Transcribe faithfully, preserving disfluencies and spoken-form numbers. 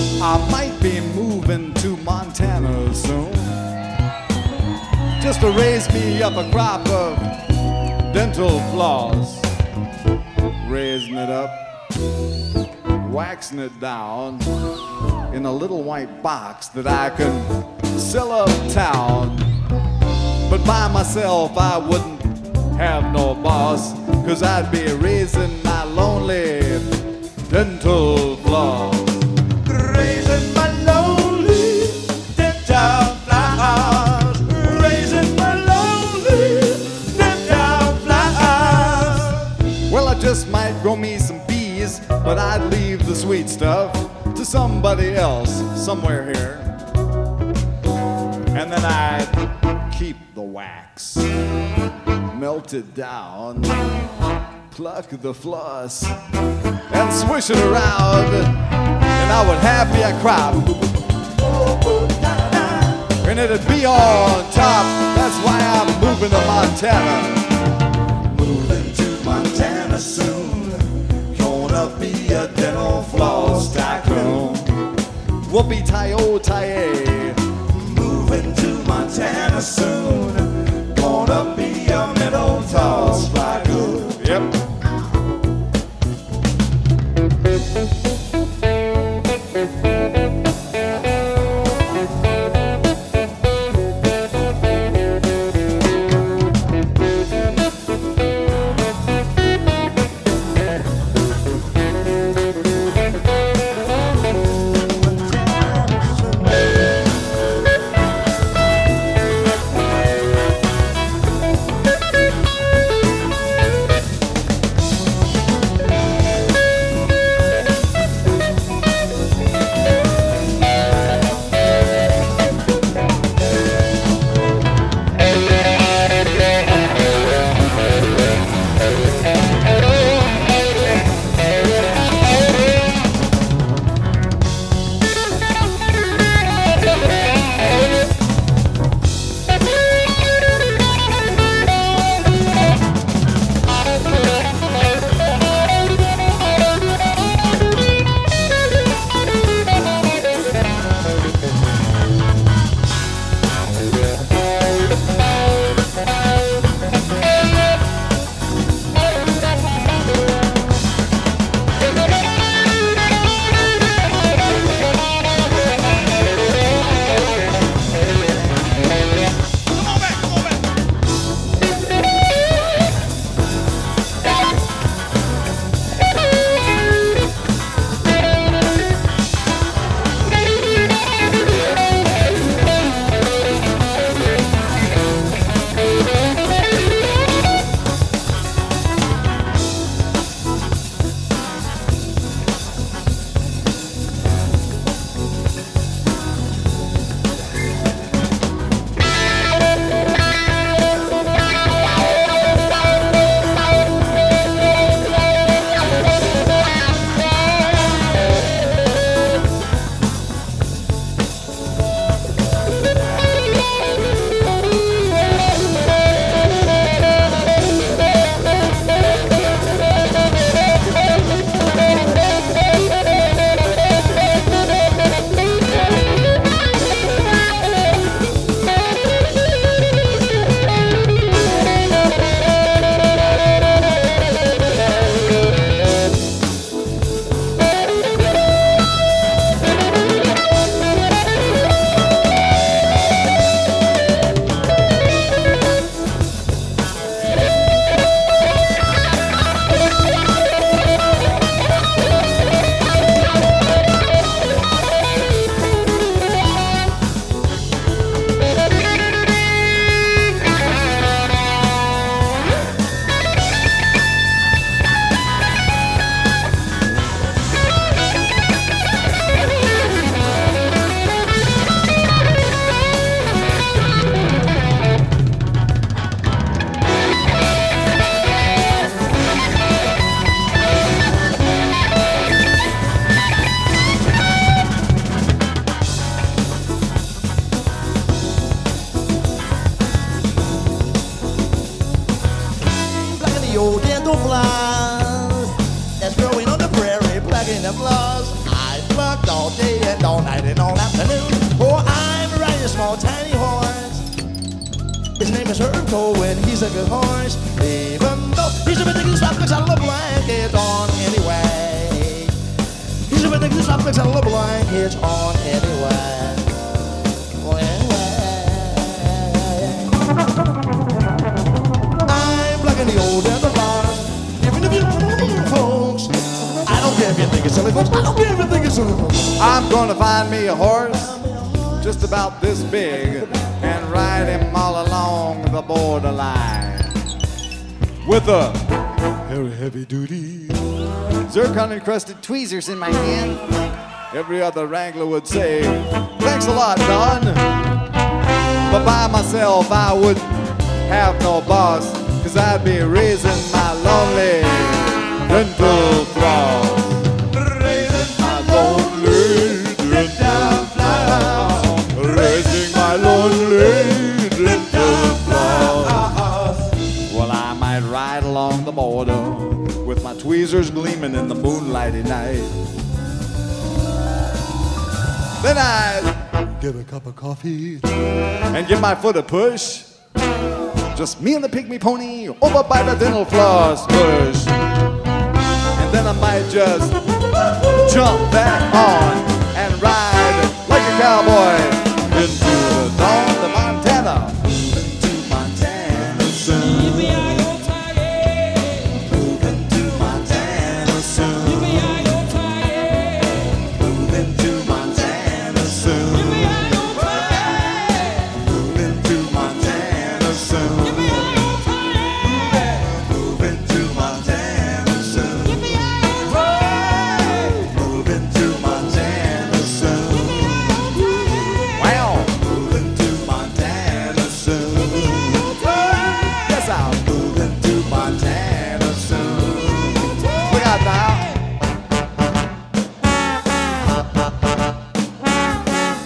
I might be moving to Montana soon, just to raise me up a crop of dental floss. Raising it up, waxing it down in a little white box that I can sell uptown. But by myself I wouldn't have no boss, 'cause I'd be raising my lonely dental floss. Raising my lonely dental floss. Raising my lonely dental floss. Well, I just might grow me some bees, but I'd leave the sweet stuff to somebody else somewhere here. And then I'd keep the wax, melt it down, pluck the floss, and swish it around, and I would have me a crop, and it'd be on top. That's why I'm moving to Montana. Moving to Montana soon. Gonna be a dental floss tycoon. Whoopie-tie-o-tie-a. Moving to Montana soon. Gonna be a mental floss tycoon. Yep. old dental floss that's growing on the prairie, plucking the floss. I plucked all day and all night and all afternoon. Oh, I'm riding a small tiny horse. His name is Herb Cole and he's a good horse. Even though he's a ridiculous flop, looks out of the blanket on anyway. He's a ridiculous flop, looks out of the blanket on anyway. Well, I'm like in the old dental floss, giving the beautiful folks. I don't care if you think it's silly, folks. I don't care if you think it's silly, folks. I'm gonna find me a horse just about this big and ride him all along the borderline with a very heavy duty zircon encrusted tweezers in my hand. Every other wrangler would say, thanks a lot, Don, but by myself I wouldn't have no boss, cause I'd be raising my lonely dental floss. Raising my lonely dental floss. Raising my lonely dental floss. Well, I might ride along the border with my tweezers gleaming in the moonlighty night. Then I'd get a cup of coffee and give my foot a push. Just me and the pygmy pony over by the dental floss bush. And then I might just jump back on